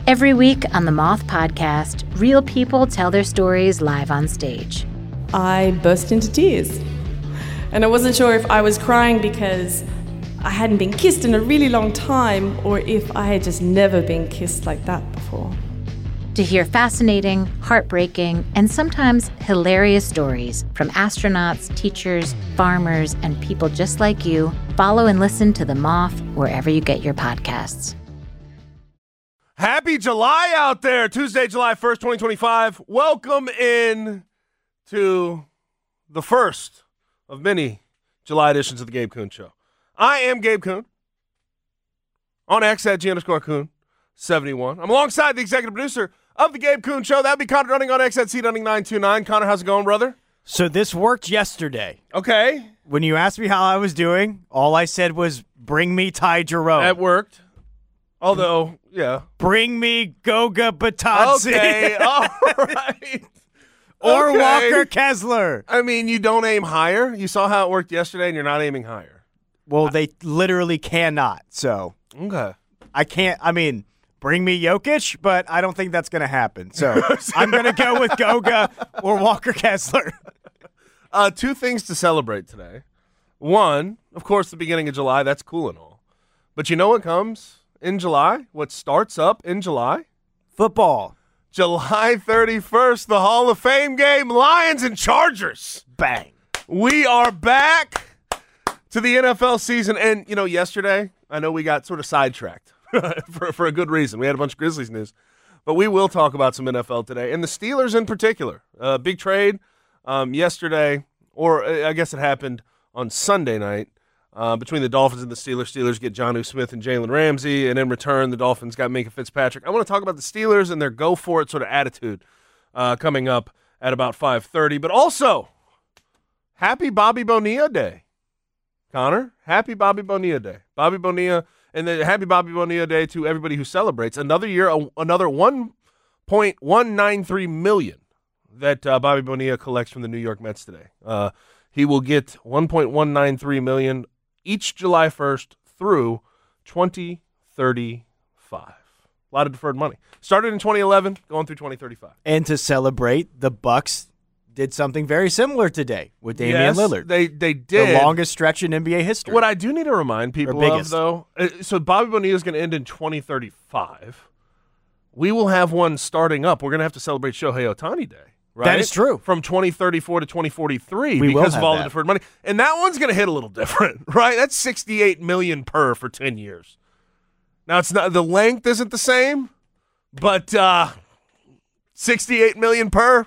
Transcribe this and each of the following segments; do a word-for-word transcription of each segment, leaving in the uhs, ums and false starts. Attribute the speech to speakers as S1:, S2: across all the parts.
S1: Every week on the Moth Podcast, real people tell their stories live on stage.
S2: I burst into tears. And I wasn't sure if I was crying because I hadn't been kissed in a really long time or if I had just never been kissed like that before.
S1: To hear fascinating, heartbreaking, and sometimes hilarious stories from astronauts, teachers, farmers, and people just like you, follow and listen to The Moth wherever you get your podcasts.
S3: Happy July out there. Tuesday, July first, twenty twenty-five. Welcome in to the first of many July editions of the Gabe Kuhn Show. I am Gabe Kuhn. On X at G underscore Kuhn seventy-one. I'm alongside the executive producer of the Gabe Kuhn Show. That'd be Connor Dunning on X at C Dunning nine two nine. Connor, how's it going, brother?
S4: So this worked yesterday.
S3: Okay.
S4: When you asked me how I was doing, all I said was, bring me Ty Jerome.
S3: That worked. Although, yeah.
S4: Bring me Goga Batadze.
S3: Okay, all right.
S4: Or
S3: Okay.
S4: Walker Kessler.
S3: I mean, you don't aim higher. You saw how it worked yesterday, and you're not aiming higher.
S4: Well, they literally cannot, so
S3: Okay.
S4: I can't, I mean, bring me Jokic, but I don't think that's going to happen. So I'm going to go with Goga or Walker Kessler.
S3: Uh, two things to celebrate today. One, of course, the beginning of July. That's cool and all. But you know what comes in July? What starts up in July?
S4: Football.
S3: July thirty-first, the Hall of Fame game, Lions and Chargers.
S4: Bang.
S3: We are back to the N F L season. And, you know, yesterday, I know we got sort of sidetracked for, for a good reason. We had a bunch of Grizzlies news. But we will talk about some N F L today. And the Steelers in particular. Uh, big trade um, yesterday, or uh, I guess it happened on Sunday night, uh, between the Dolphins and the Steelers. Steelers get Jonnu Smith and Jalen Ramsey. And in return, the Dolphins got Minka Fitzpatrick. I want to talk about the Steelers and their go-for-it sort of attitude uh, coming up at about five thirty. But also, happy Bobby Bonilla Day. Connor, happy Bobby Bonilla Day. Bobby Bonilla, and then happy Bobby Bonilla Day to everybody who celebrates. Another year, a, another one point one nine three million dollars that uh, Bobby Bonilla collects from the New York Mets today. Uh, he will get one point one nine three million dollars each July first through twenty thirty-five. A lot of deferred money. Started in twenty eleven, going through twenty thirty-five.
S4: And to celebrate, the Bucks did something very similar today with Damian
S3: Yes,
S4: Lillard.
S3: They they did.
S4: The longest stretch in N B A history.
S3: What I do need to remind people of, though, uh, so Bobby Bonilla is going to end in twenty thirty-five. We will have one starting up. We're going to have to celebrate Shohei Ohtani Day, right?
S4: That is true.
S3: From twenty thirty-four to twenty forty-three
S4: We will
S3: because of
S4: have
S3: all
S4: that.
S3: the deferred money. And that one's going to hit a little different, right? That's sixty-eight million dollars per for ten years. Now, it's not the length isn't the same, but uh, sixty-eight million dollars per.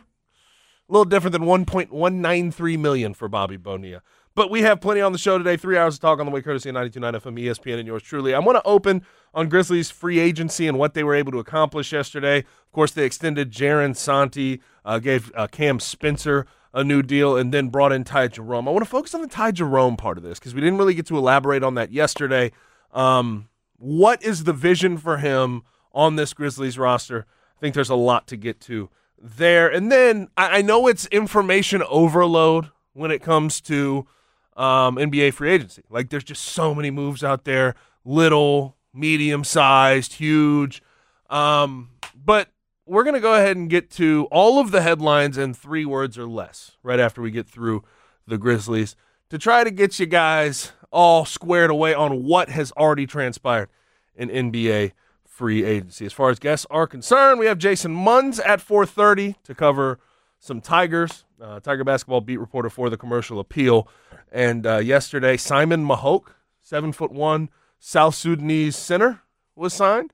S3: A little different than one point one nine three million dollars for Bobby Bonilla. But we have plenty on the show today. Three hours of talk on the way, courtesy of ninety-two point nine F M, E S P N, and yours truly. I want to open on Grizzlies free agency and what they were able to accomplish yesterday. Of course, they extended Jaren Santi, uh, gave uh, Cam Spencer a new deal, and then brought in Ty Jerome. I want to focus on the Ty Jerome part of this because we didn't really get to elaborate on that yesterday. Um, what is the vision for him on this Grizzlies roster? I think there's a lot to get to there. And then I, I know it's information overload when it comes to um, N B A free agency. Like, there's just so many moves out there, little, medium-sized, huge. Um, but we're going to go ahead and get to all of the headlines in three words or less right after we get through the Grizzlies to try to get you guys all squared away on what has already transpired in N B A free agency. As far as guests are concerned, we have Jason Munz at four thirty to cover some Tigers, uh, Tiger basketball beat reporter for the Commercial Appeal. And uh, yesterday, Simon Mahok, seven foot one South Sudanese center, was signed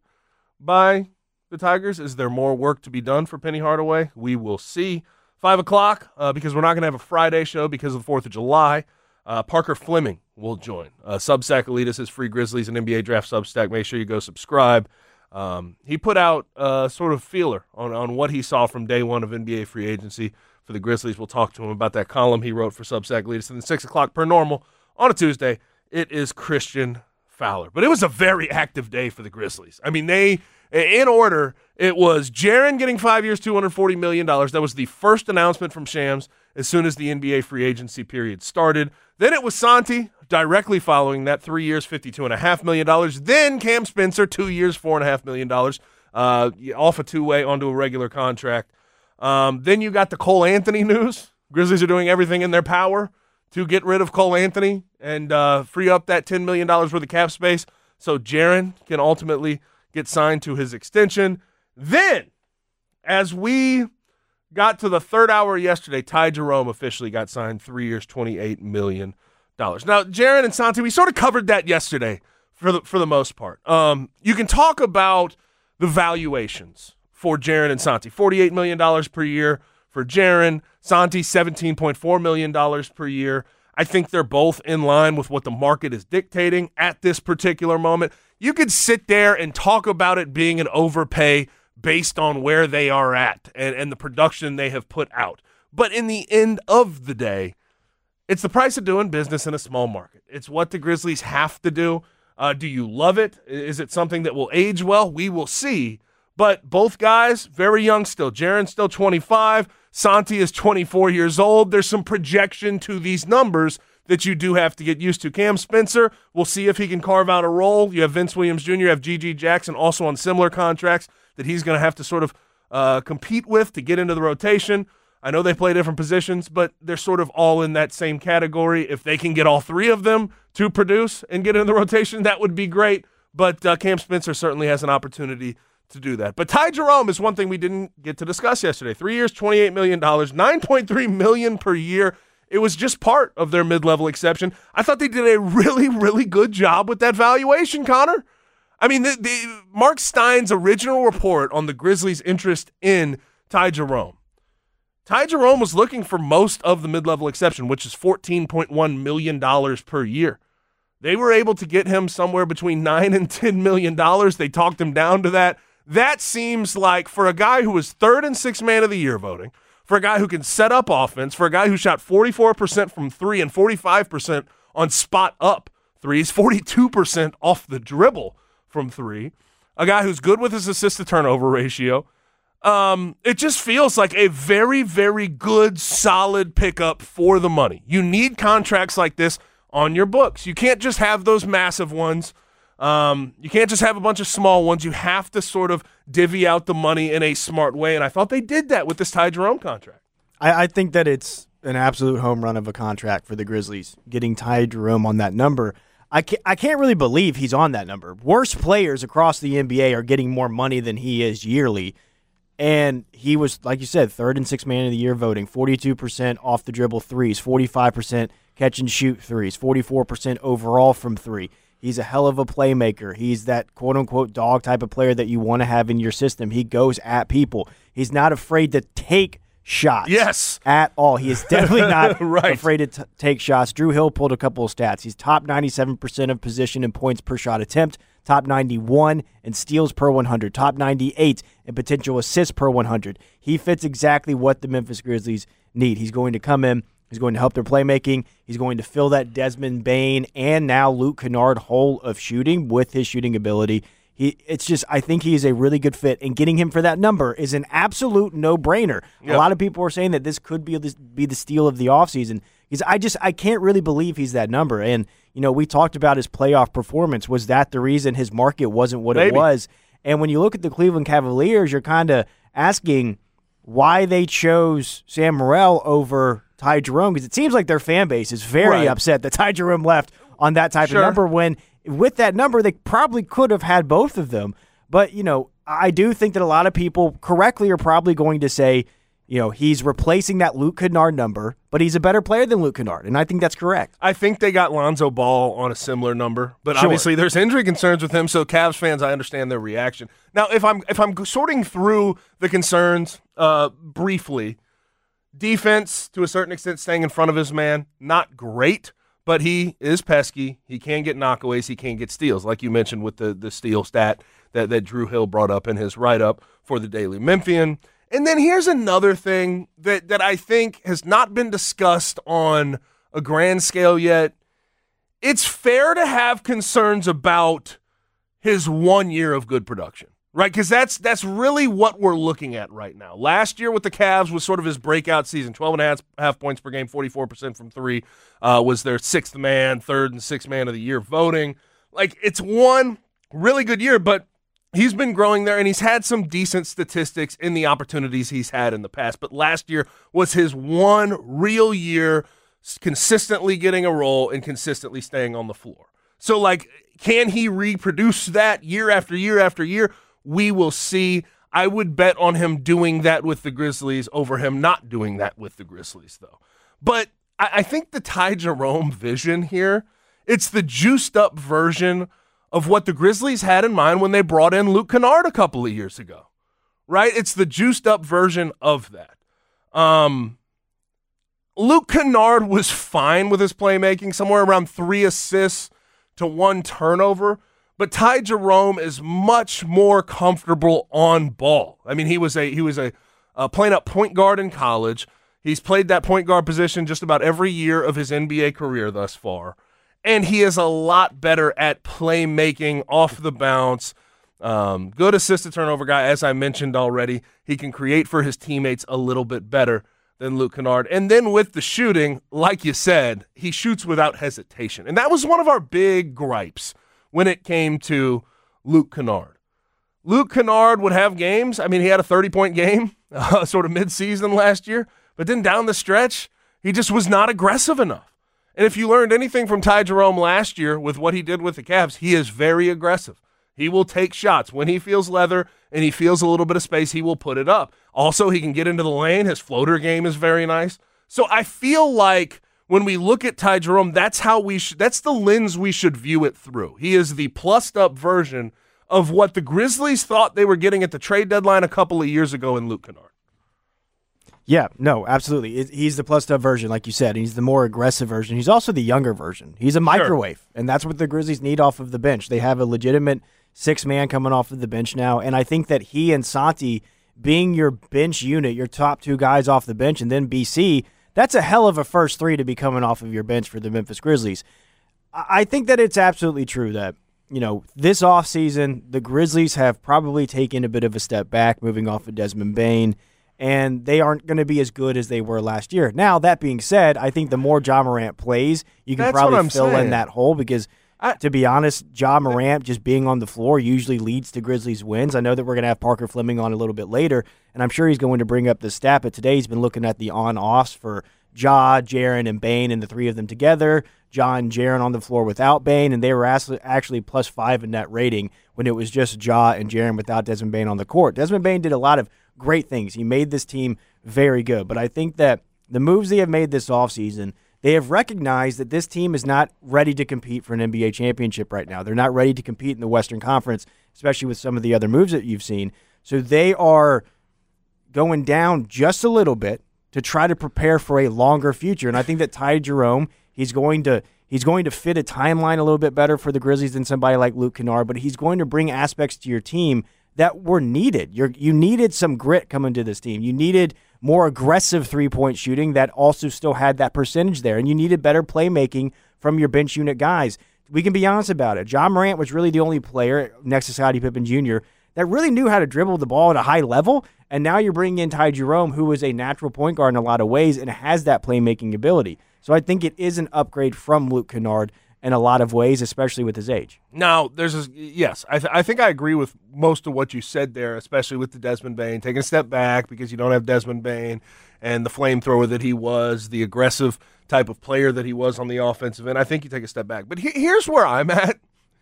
S3: by the Tigers. Is there more work to be done for Penny Hardaway? We will see. Five o'clock, uh, because we're not going to have a Friday show because of the Fourth of July. Uh, Parker Fleming will join. Uh, Substack Elitis is free Grizzlies and N B A Draft Substack. Make sure you go subscribe. Um, he put out a sort of feeler on, on what he saw from day one of N B A free agency for the Grizzlies. We'll talk to him about that column he wrote for Substack Elitis. And then six o'clock per normal on a Tuesday, it is Christian Fowler. But it was a very active day for the Grizzlies. I mean, they, in order, it was Jaren getting five years, two hundred forty million dollars. That was the first announcement from Shams as soon as the N B A free agency period started. Then it was Santi, directly following that, three years, fifty-two point five million dollars. Then Cam Spencer, two years, four point five million dollars. uh, off a two-way onto a regular contract. Um, then you got the Cole Anthony news. Grizzlies are doing everything in their power to get rid of Cole Anthony and uh, free up that ten million dollars worth of cap space so Jaren can ultimately get signed to his extension. Then, as we got to the third hour yesterday, Ty Jerome officially got signed three years, twenty-eight million dollars. Now, Jaren and Santi, we sort of covered that yesterday for the, for the most part. Um, you can talk about the valuations for Jaren and Santi, forty-eight million dollars per year for Jaren, Santi seventeen point four million dollars per year. I think they're both in line with what the market is dictating at this particular moment. You could sit there and talk about it being an overpay based on where they are at and, and the production they have put out. But in the end of the day, it's the price of doing business in a small market. It's what the Grizzlies have to do. Uh, do you love it? Is it something that will age well? We will see. But both guys, very young still. Jaren's still twenty-five. Santi is twenty-four years old. There's some projection to these numbers that you do have to get used to. Cam Spencer, we'll see if he can carve out a role. You have Vince Williams Junior, you have G G Jackson also on similar contracts that he's going to have to sort of uh, compete with to get into the rotation. I know they play different positions, but they're sort of all in that same category. If they can get all three of them to produce and get into the rotation, that would be great. But uh, Cam Spencer certainly has an opportunity to do that. But Ty Jerome is one thing we didn't get to discuss yesterday. Three years, twenty-eight million dollars, nine point three million dollars per year. It was just part of their mid-level exception. I thought they did a really, really good job with that valuation, Connor. I mean, the, the Mark Stein's original report on the Grizzlies' interest in Ty Jerome. Ty Jerome was looking for most of the mid-level exception, which is fourteen point one million dollars per year. They were able to get him somewhere between nine and ten million dollars. They talked him down to that. That seems like, for a guy who was third and sixth man of the year voting, for a guy who can set up offense, for a guy who shot forty-four percent from three and forty-five percent on spot-up threes, forty-two percent off the dribble from three, a guy who's good with his assist-to-turnover ratio, um, it just feels like a very, very good, solid pickup for the money. You need contracts like this on your books. You can't just have those massive ones. Um, you can't just have a bunch of small ones. You have to sort of divvy out the money in a smart way, and I thought they did that with this Ty Jerome contract.
S4: I, I think that it's an absolute home run of a contract for the Grizzlies, getting Ty Jerome on that number. I can't, I can't really believe he's on that number. Worst players across the N B A are getting more money than he is yearly, and he was, like you said, third and sixth man of the year voting, forty-two percent off the dribble threes, forty-five percent catch and shoot threes, forty-four percent overall from three. He's a hell of a playmaker. He's that quote-unquote dog type of player that you want to have in your system. He goes at people. He's not afraid to take shots.
S3: Yes.
S4: At all. He is definitely not
S3: right.
S4: afraid to t- take shots. Drew Hill pulled a couple of stats. He's top ninety-seven percent of position in points per shot attempt, top ninety-one in steals per one hundred, top ninety-eight in potential assists per one hundred. He fits exactly what the Memphis Grizzlies need. He's going to come in. He's going to help their playmaking. He's going to fill that Desmond Bane and now Luke Kennard hole of shooting with his shooting ability. He, it's just, I think he is a really good fit, and getting him for that number is an absolute no-brainer. Yep. A lot of people are saying that this could be the, be the steal of the offseason. Because I just, I can't really believe he's that number. And, you know, we talked about his playoff performance. Was that the reason his market wasn't what
S3: Maybe.
S4: it was? And when you look at the Cleveland Cavaliers, you're kind of asking why they chose Sam Morril over Ty Jerome, because it seems like their fan base is very
S3: right.
S4: upset that Ty Jerome left on that type
S3: Sure.
S4: of number, when with that number they probably could have had both of them. But, you know, I do think that a lot of people correctly are probably going to say, you know, he's replacing that Luke Kennard number, but he's a better player than Luke Kennard, and I think that's correct.
S3: I think they got Lonzo Ball on a similar number, but
S4: Sure.
S3: obviously there's injury concerns with him, so Cavs fans, I understand their reaction. Now, if I'm if I'm sorting through the concerns uh, briefly, defense, to a certain extent, staying in front of his man, not great, but he is pesky. He can get knockaways. He can get steals, like you mentioned with the, the steal stat that, that Drew Hill brought up in his write-up for the Daily Memphian. And then here's another thing that, that I think has not been discussed on a grand scale yet. It's fair to have concerns about his one year of good production. Right, because that's that's really what we're looking at right now. Last year with the Cavs was sort of his breakout season. twelve and a half, half points per game, forty-four percent from three, uh, was their sixth man, third and sixth man of the year voting. Like, it's one really good year, but he's been growing there, and he's had some decent statistics in the opportunities he's had in the past. But last year was his one real year consistently getting a role and consistently staying on the floor. So, like, can he reproduce that year after year after year? We will see. I would bet on him doing that with the Grizzlies over him not doing that with the Grizzlies, though. But I, I think the Ty Jerome vision here, it's the juiced-up version of what the Grizzlies had in mind when they brought in Luke Kennard a couple of years ago, right? It's the juiced-up version of that. Um, Luke Kennard was fine with his playmaking, somewhere around three assists to one turnover, but Ty Jerome is much more comfortable on ball. I mean, he was a he was a uh, playing up point guard in college. He's played that point guard position just about every year of his N B A career thus far. And he is a lot better at playmaking off the bounce. Um, good assist to turnover guy, as I mentioned already. He can create for his teammates a little bit better than Luke Kennard. And then with the shooting, like you said, he shoots without hesitation. And that was one of our big gripes when it came to Luke Kennard. Luke Kennard would have games. I mean, he had a thirty-point game uh, sort of mid-season last year. But then down the stretch, he just was not aggressive enough. And if you learned anything from Ty Jerome last year with what he did with the Cavs, he is very aggressive. He will take shots. When he feels leather and he feels a little bit of space, he will put it up. Also, he can get into the lane. His floater game is very nice. So I feel like when we look at Ty Jerome, that's how we sh- that's the lens we should view it through. He is the plussed-up version of what the Grizzlies thought they were getting at the trade deadline a couple of years ago in Luke Kennard.
S4: Yeah, no, absolutely. It, he's the plus-up version, like you said. He's the more aggressive version. He's also the younger version. He's a microwave, sure. And that's what the Grizzlies need off of the bench. They have a legitimate six-man coming off of the bench now, and I think that he and Santi being your bench unit, your top two guys off the bench, and then B C, that's a hell of a first three to be coming off of your bench for the Memphis Grizzlies. I, I think that it's absolutely true that, you know, this offseason, the Grizzlies have probably taken a bit of a step back, moving off of Desmond Bane, and they aren't going to be as good as they were last year. Now, that being said, I think the more Ja Morant plays, you can
S3: That's
S4: probably fill
S3: saying.
S4: in that hole because, I, to be honest, Ja Morant just being on the floor usually leads to Grizzlies wins. I know that we're going to have Parker Fleming on a little bit later, and I'm sure he's going to bring up the stat, but today he's been looking at the on-offs for Ja, Jaren, and Bane, and the three of them together. Ja and Jaren on the floor without Bane, and they were actually plus five in net rating when it was just Ja and Jaren without Desmond Bane on the court. Desmond Bane did a lot of great things. He made this team very good. But I think that the moves they have made this offseason, they have recognized that this team is not ready to compete for an N B A championship right now. They're not ready to compete in the Western Conference, especially with some of the other moves that you've seen. So they are going down just a little bit to try to prepare for a longer future. And I think that Ty Jerome, he's going to he's going to fit a timeline a little bit better for the Grizzlies than somebody like Luke Kennard, but he's going to bring aspects to your team that were needed. You're, you needed some grit coming to this team. You needed more aggressive three-point shooting that also still had that percentage there, and you needed better playmaking from your bench unit guys. We can be honest about it. Ja Morant was really the only player next to Scottie Pippen Junior that really knew how to dribble the ball at a high level, and now you're bringing in Ty Jerome, who is a natural point guard in a lot of ways and has that playmaking ability. So I think it is an upgrade from Luke Kennard in a lot of ways, especially with his age.
S3: Now, there's a, yes, I, th- I think I agree with most of what you said there, especially with the Desmond Bane, taking a step back because you don't have Desmond Bane and the flamethrower that he was, the aggressive type of player that he was on the offensive end. I think you take a step back. But he- here's where I'm at.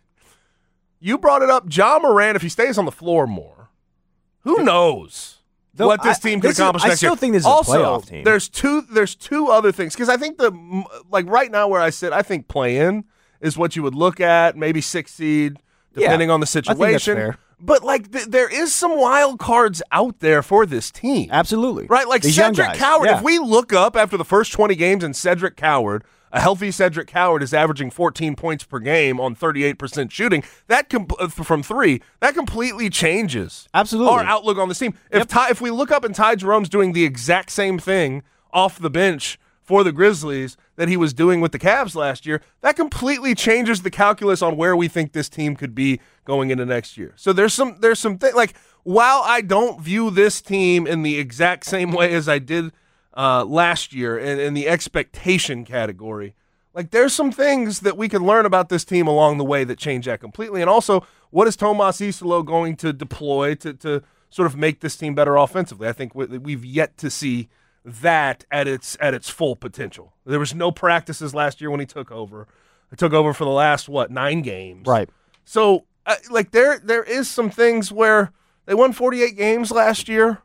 S3: You brought it up, Ja Morant, if he stays on the floor more, who knows
S4: Though
S3: what this
S4: I,
S3: team can
S4: this
S3: accomplish
S4: is,
S3: next
S4: I still
S3: year.
S4: think this is
S3: also,
S4: a playoff team.
S3: There's two, there's two other things, because I think the, like right now where I sit, I think play-in is what you would look at, maybe six seed, depending
S4: yeah,
S3: on the situation.
S4: I think that's fair.
S3: But like th- there is some wild cards out there for this team.
S4: Absolutely.
S3: Right? Like
S4: These
S3: Cedric Coward.
S4: Yeah.
S3: If we look up after the first twenty games and Cedric Coward, a healthy Cedric Coward is averaging fourteen points per game on thirty-eight percent shooting, that com- from three, that completely changes
S4: Absolutely.
S3: our outlook on this team. If
S4: Yep.
S3: Ty, if we look up and Ty Jerome's doing the exact same thing off the bench for the Grizzlies that he was doing with the Cavs last year, that completely changes the calculus on where we think this team could be going into next year. So there's some there's some things, like, while I don't view this team in the exact same way as I did uh, last year in, in the expectation category, Like, there's some things that we can learn about this team along the way that change that completely. And also, what is Tomas Isolo going to deploy to, to sort of make this team better offensively? I think we've yet to see that at its at its full potential. There was no practices last year when he took over. He took over for the last, what, nine games.
S4: Right.
S3: So, uh, like, there there is some things where they won forty-eight games last year.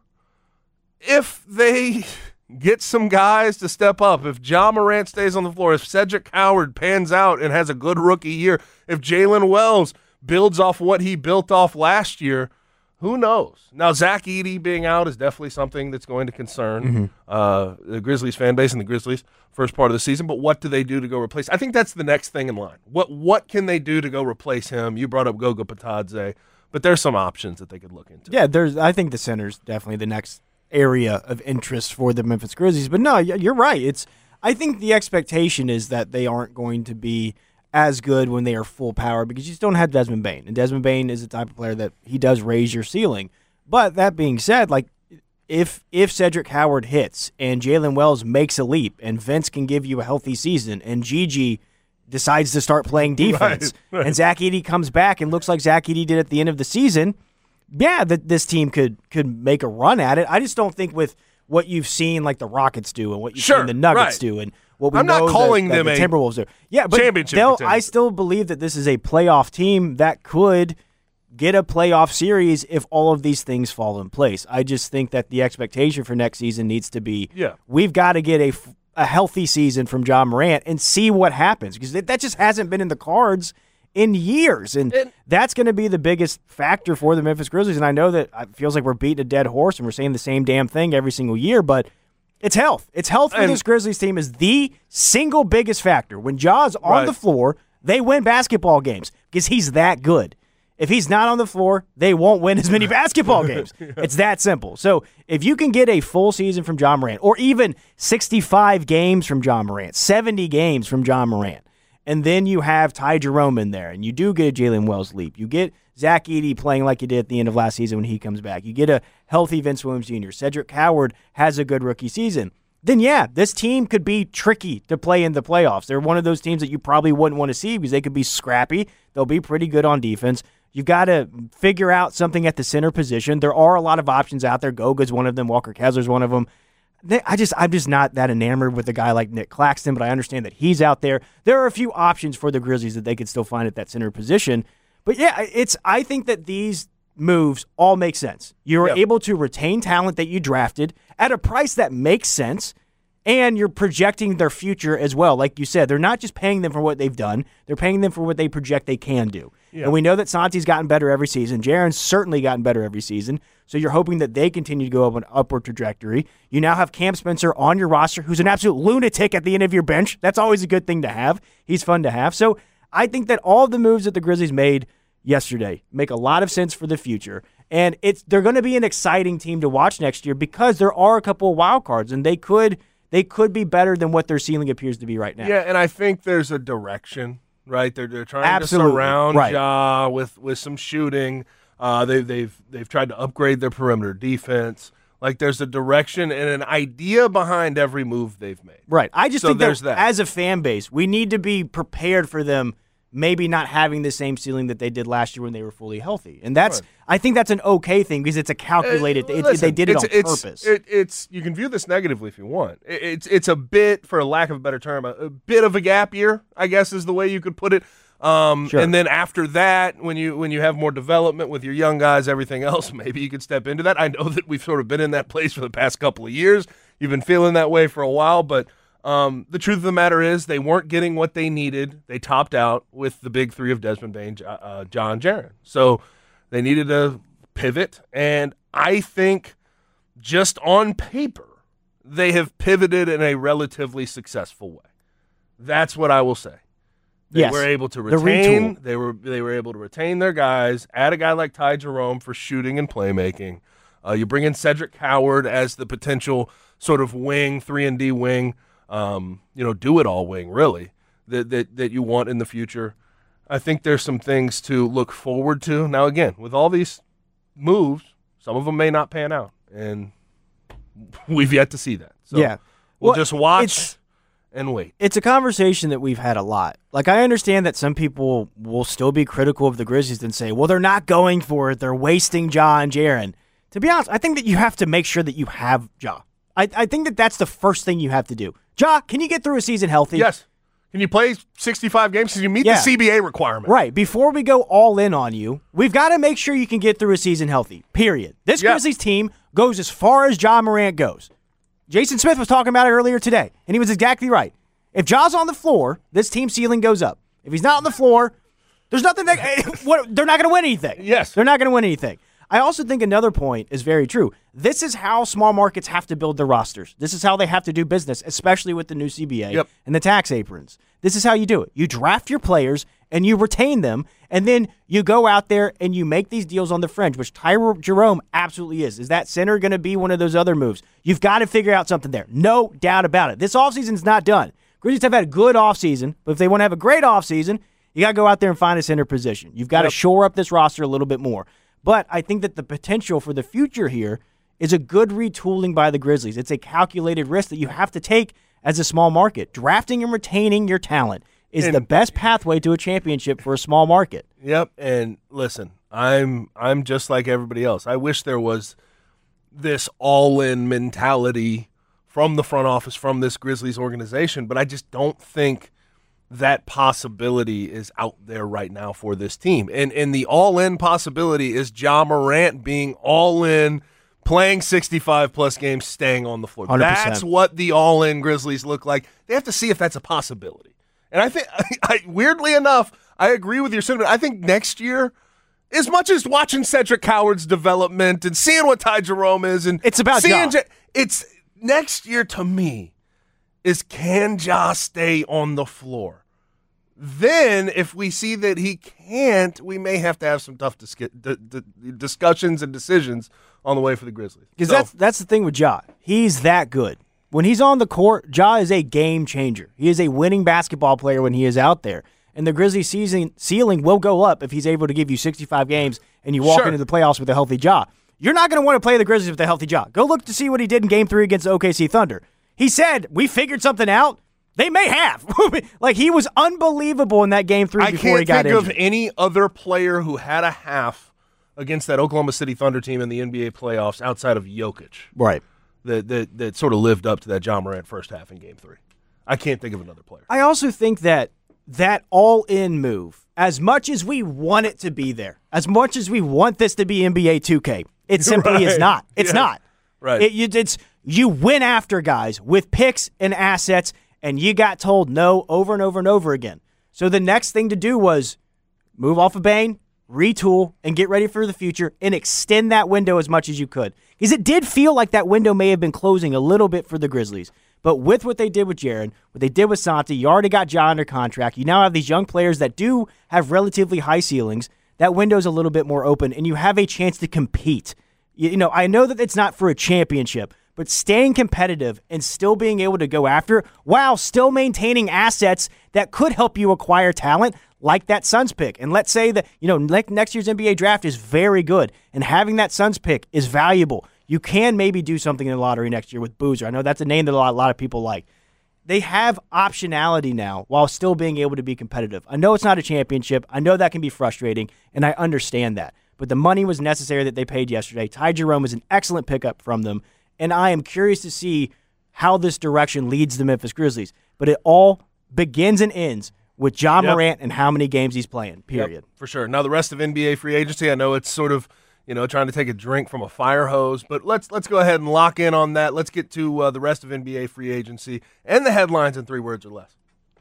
S3: If they get some guys to step up, if Ja Morant stays on the floor, if Cedric Howard pans out and has a good rookie year, if Jalen Wells builds off what he built off last year, who knows? Now, Zach Edey being out is definitely something that's going to concern mm-hmm. uh, the Grizzlies fan base and the Grizzlies first part of the season, but what do they do to go replace? I think that's the next thing in line. What what can they do to go replace him? You brought up Goga Bitadze, but there's some options that they could look into.
S4: Yeah, there's. I think the center's definitely the next area of interest for the Memphis Grizzlies. But no, you're right. It's. I think the expectation is that they aren't going to be as good when they are full power because you just don't have Desmond Bane. And Desmond Bane is the type of player that he does raise your ceiling. But that being said, like if if Cedric Howard hits and Jalen Wells makes a leap and Vince can give you a healthy season and Gigi decides to start playing defense right, right. and Zach Edey comes back and looks like Zach Edey did at the end of the season, yeah, that this team could could make a run at it. I just don't think with what you've seen like the Rockets do and what you've
S3: sure,
S4: seen the Nuggets
S3: right.
S4: do and what we
S3: I'm
S4: know
S3: not calling
S4: that,
S3: them
S4: that the
S3: a
S4: Timberwolves do. Yeah, but
S3: championship
S4: I still believe that this is a playoff team that could get a playoff series if all of these things fall in place. I just think that the expectation for next season needs to be
S3: yeah.
S4: we've got to get a, a healthy season from Ja Morant and see what happens because that just hasn't been in the cards in years, and, and that's going to be the biggest factor for the Memphis Grizzlies. And I know that it feels like we're beating a dead horse and we're saying the same damn thing every single year, but it's health. It's health for
S3: and,
S4: this Grizzlies team is the single biggest factor. When Ja's on
S3: right.
S4: the floor, they win basketball games because he's that good. If he's not on the floor, they won't win as many basketball games. yeah. It's that simple. So if you can get a full season from Ja Morant, or even sixty-five games from Ja Morant, seventy games from Ja Morant, and then you have Ty Jerome in there, and you do get a Jalen Wells leap. You get Zach Edey playing like you did at the end of last season when he comes back. You get a healthy Vince Williams Junior Cedric Howard has a good rookie season. Then, yeah, this team could be tricky to play in the playoffs. They're one of those teams that you probably wouldn't want to see because they could be scrappy. They'll be pretty good on defense. You've got to figure out something at the center position. There are a lot of options out there. Goga's one of them. Walker Kessler's one of them. I just, I'm just not that enamored with a guy like Nick Claxton, but I understand that he's out there. There are a few options for the Grizzlies that they could still find at that center position. But yeah, it's. I think that these moves all make sense. You're
S3: yep.
S4: able to retain talent that you drafted at a price that makes sense, and you're projecting their future as well. Like you said, they're not just paying them for what they've done. They're paying them for what they project they can do. Yep. And we know that Santi's gotten better every season. Jaren's certainly gotten better every season. So you're hoping that they continue to go up an upward trajectory. You now have Cam Spencer on your roster, who's an absolute lunatic at the end of your bench. That's always a good thing to have. He's fun to have. So I think that all of the moves that the Grizzlies made yesterday make a lot of sense for the future. And it's they're going to be an exciting team to watch next year because there are a couple of wild cards, and they could they could be better than what their ceiling appears to be right now.
S3: Yeah, and I think there's a direction, right? They're they're trying
S4: Absolutely.
S3: to surround
S4: right.
S3: Ja with with some shooting. Uh, they, they've they've tried to upgrade their perimeter defense. Like there's a direction and an idea behind every move they've made.
S4: Right. I just
S3: so
S4: think
S3: there's
S4: that,
S3: that
S4: as a fan base, we need to be prepared for them maybe not having the same ceiling that they did last year when they were fully healthy. And that's
S3: right.
S4: I think that's an okay thing because it's a calculated
S3: uh,
S4: it,
S3: listen,
S4: they did it
S3: it's,
S4: on
S3: it's,
S4: purpose.
S3: It, it's you can view this negatively if you want. It, it's it's a bit, for lack of a better term, a, a bit of a gap year, I guess is the way you could put it. Um,
S4: sure.
S3: And then after that, when you when you have more development with your young guys, everything else, maybe you could step into that. I know that we've sort of been in that place for the past couple of years. You've been feeling that way for a while, but um, the truth of the matter is they weren't getting what they needed. They topped out with the big three of Desmond Bane, uh, Ja and Jaren. So they needed to pivot, and I think just on paper, they have pivoted in a relatively successful way. That's what I will say. They
S4: yes.
S3: were able to
S4: The
S3: retain.
S4: retool.
S3: They were they were able to retain their guys. Add a guy like Ty Jerome for shooting and playmaking. Uh, you bring in Cedric Howard as the potential sort of wing, three and D wing. Um, you know, do it all wing really that that that you want in the future. I think there's some things to look forward to. Now, again, with all these moves, some of them may not pan out, and we've yet to see that. So
S4: yeah,
S3: we'll
S4: well,
S3: just watch and wait.
S4: It's a conversation that we've had a lot. Like, I understand that some people will still be critical of the Grizzlies and say, well, they're not going for it. They're wasting Ja and Jaren. To be honest, I think that you have to make sure that you have Ja. I, I think that that's the first thing you have to do. Ja, can you get through a season healthy?
S3: Yes. Can you play sixty-five games? Can you meet
S4: Yeah.
S3: the C B A requirement?
S4: Right. Before we go all in on you, we've got to make sure you can get through a season healthy, period. This
S3: Yeah.
S4: Grizzlies team goes as far as Ja Morant goes. Jason Smith was talking about it earlier today, and he was exactly right. If Ja's on the floor, this team ceiling goes up. If he's not on the floor, there's nothing that what, they're not going to win anything.
S3: Yes.
S4: They're not going to win anything. I also think another point is very true. This is how small markets have to build their rosters. This is how they have to do business, especially with the new C B A
S3: Yep.
S4: and the tax aprons. This is how you do it. You draft your players and you retain them, and then you go out there and you make these deals on the fringe, which Tyler Jerome absolutely is. Is that center going to be one of those other moves? You've got to figure out something there. No doubt about it. This offseason's not done. Grizzlies have had a good offseason, but if they want to have a great offseason, you got to go out there and find a center position. You've got to
S3: Yep.
S4: shore up this roster a little bit more. But I think that the potential for the future here is a good retooling by the Grizzlies. It's a calculated risk that you have to take as a small market. Drafting and retaining your talent is
S3: And-
S4: the best pathway to a championship for a small market.
S3: Yep. And listen, I'm I'm just like everybody else. I wish there was this all-in mentality from the front office, from this Grizzlies organization, but I just don't think that possibility is out there right now for this team. And and the all-in possibility is Ja Morant being all-in, playing sixty-five plus games, staying on the floor.
S4: one hundred percent.
S3: That's what the all-in Grizzlies look like. They have to see if that's a possibility. And I think, I, weirdly enough, I agree with your sentiment. I think next year, as much as watching Cedric Howard's development and seeing what Ty Jerome is, and
S4: It's about
S3: seeing
S4: Ja.
S3: Ja, it's next year to me is can Ja stay on the floor? Then, if we see that he can't, we may have to have some tough dis- d- d- discussions and decisions on the way for the Grizzlies.
S4: Because
S3: So,
S4: that's that's the thing with Ja. He's that good. When he's on the court, Ja is a game changer. He is a winning basketball player when he is out there. And the Grizzlies season ceiling will go up if he's able to give you sixty-five games and you walk
S3: Sure.
S4: into the playoffs with a healthy Ja. You're not going to want to play the Grizzlies with a healthy Ja. Go look to see what he did in Game three against the O K C Thunder. He said, we figured something out. They may have. Like, he was unbelievable in that Game three
S3: I
S4: before
S3: can't
S4: he got
S3: think
S4: injured.
S3: of any other player who had a half against that Oklahoma City Thunder team in the N B A playoffs outside of Jokic
S4: Right.
S3: that that, that sort of lived up to that Ja Morant first half in Game three. I can't think of another player.
S4: I also think that that all-in move, as much as we want it to be there, as much as we want this to be N B A two K, it simply is
S3: Right.
S4: not. It's
S3: Yes.
S4: not.
S3: Right.
S4: It, you, it's you win after guys with picks and assets, and you got told no over and over and over again. So the next thing to do was move off of Bane, retool, and get ready for the future, and extend that window as much as you could. Because it did feel like that window may have been closing a little bit for the Grizzlies. But with what they did with Jaren, what they did with Santi, you already got Ja under contract. You now have these young players that do have relatively high ceilings. That window's a little bit more open, and you have a chance to compete. You, you know, I know that it's not for a championship, but staying competitive and still being able to go after it while still maintaining assets that could help you acquire talent like that Suns pick. And let's say that, you know, like next year's N B A draft is very good, and having that Suns pick is valuable. You can maybe do something in the lottery next year with Boozer. I know that's a name that a lot, a lot of people like. They have optionality now while still being able to be competitive. I know it's not a championship. I know that can be frustrating, and I understand that. But the money was necessary that they paid yesterday. Ty Jerome was an excellent pickup from them, and I am curious to see how this direction leads the Memphis Grizzlies. But it all begins and ends with Ja
S3: Yep.
S4: Morant and how many games he's playing, period.
S3: Yep, for sure. Now the rest of N B A free agency, I know it's sort of, you know, trying to take a drink from a fire hose, but let's let's go ahead and lock in on that. Let's get to uh, the rest of N B A free agency and the headlines in three words or less.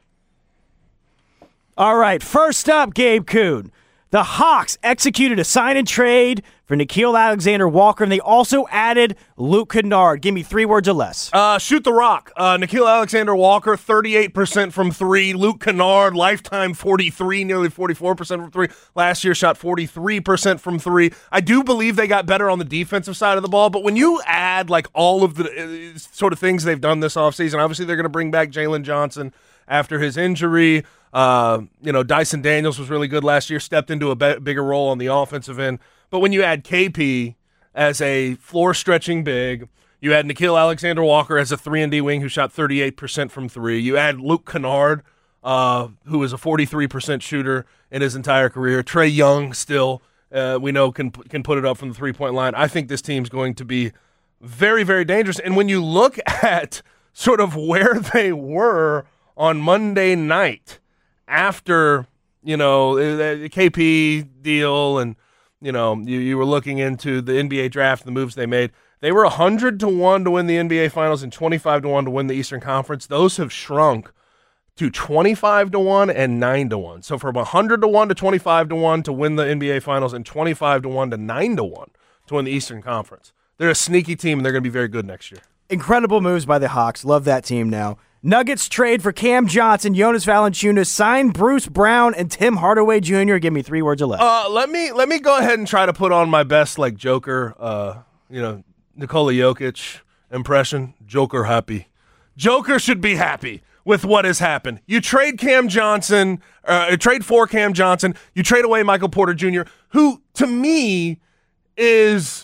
S4: All right, first up, Gabe Kuhn. The Hawks executed a sign and trade for Nickeil Alexander-Walker, and they also added Luke Kennard. Give me three words or less.
S3: Uh, shoot the rock. Uh, Nickeil Alexander-Walker, thirty-eight percent from three. Luke Kennard, lifetime forty-three, nearly forty-four percent from three. Last year shot forty-three percent from three. I do believe they got better on the defensive side of the ball, but when you add like all of the uh, sort of things they've done this offseason, obviously they're going to bring back Jalen Johnson after his injury. Uh, you know, Dyson Daniels was really good last year, stepped into a be- bigger role on the offensive end. But when you add K P as a floor-stretching big, You add Nickeil Alexander-Walker as a three and D wing who shot thirty-eight percent from three. You add Luke Kennard, uh, who is a forty-three percent shooter in his entire career. Trae Young still, uh, we know, can can put it up from the three-point line. I think this team's going to be very, very dangerous. And when you look at sort of where they were on Monday night after, you know, the K P deal and, you know, you, you were looking into the N B A draft and the moves they made, they were one hundred to one to win the N B A Finals and twenty-five to one to win the Eastern Conference. Those have shrunk to twenty-five to one and nine to one. So from one hundred to one to twenty-five to one to win the N B A Finals and twenty-five to one to nine to one to win the Eastern Conference. They're a sneaky team, and they're going to be very good next year.
S4: Incredible moves by the Hawks. Love that team now. Nuggets trade for Cam Johnson, Jonas Valanciunas, sign Bruce Brown, and Tim Hardaway Junior Give me three words or less.
S3: Uh, let me let me go ahead and try to put on my best, like, Joker, uh, you know, Nikola Jokic impression. Joker happy. Joker should be happy with what has happened. You trade Cam Johnson, uh, trade for Cam Johnson. You trade away Michael Porter Junior, who, to me, is...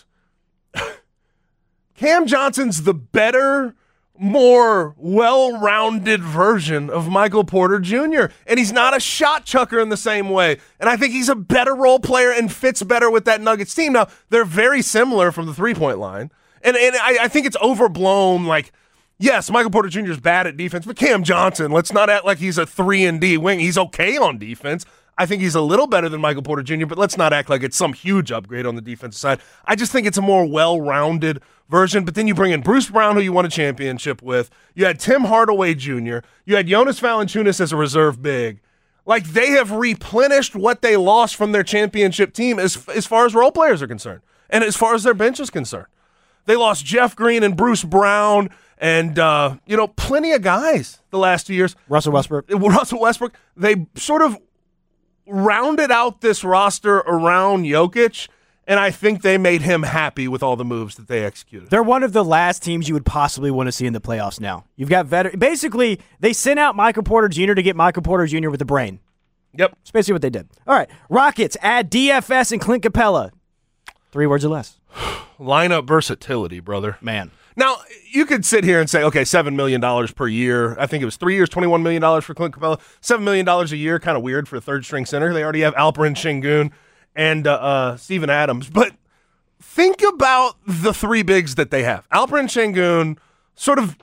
S3: Cam Johnson's the better, more well-rounded version of Michael Porter Junior And he's not a shot chucker in the same way. And I think he's a better role player and fits better with that Nuggets team. Now, they're very similar from the three-point line. And and I, I think it's overblown. Like, yes, Michael Porter Junior is bad at defense, but Cam Johnson, let's not act like he's a three and D wing. He's okay on defense. I think he's a little better than Michael Porter Junior, but let's not act like it's some huge upgrade on the defensive side. I just think it's a more well-rounded version. But then you bring in Bruce Brown, who you won a championship with. You had Tim Hardaway Junior You had Jonas Valanciunas as a reserve big. Like, they have replenished what they lost from their championship team as, as far as role players are concerned and as far as their bench is concerned. They lost Jeff Green and Bruce Brown and, uh, you know, plenty of guys the last two years.
S4: Russell Westbrook.
S3: Russell Westbrook. They sort of rounded out this roster around Jokic, and I think they made him happy with all the moves that they executed.
S4: They're one of the last teams you would possibly want to see in the playoffs now. You've got veteran. Basically, they sent out Michael Porter Junior to get Michael Porter Junior with the brain.
S3: Yep.
S4: That's basically what they did. All right. Rockets add D F S and Clint Capella. Three words or less.
S3: Lineup versatility, brother.
S4: Man.
S3: Now, you could sit here and say, okay, seven million dollars per year. I think it was three years, twenty-one million dollars for Clint Capella. seven million dollars a year, kind of weird for a third-string center. They already have Alperen Sengun and uh, uh, Steven Adams. But think about the three bigs that they have. Alperen Sengun, sort of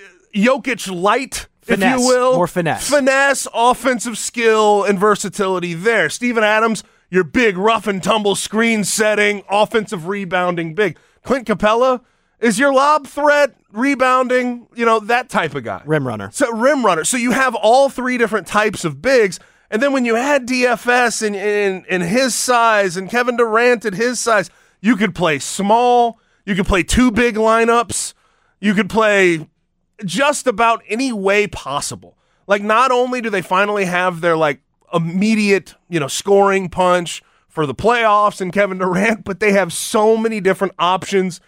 S3: Jokic light,
S4: finesse,
S3: if you will.
S4: More finesse.
S3: Finesse, offensive skill, and versatility there. Steven Adams, your big rough-and-tumble screen setting, offensive rebounding big. Clint Capella is your lob threat, rebounding, you know, that type of guy.
S4: Rim runner.
S3: So rim runner. So you have all three different types of bigs. And then when you add D F S in, in, in his size and Kevin Durant at his size, you could play small. You could play two big lineups. You could play just about any way possible. Like, not only do they finally have their, like, immediate, you know, scoring punch for the playoffs and Kevin Durant, but they have so many different options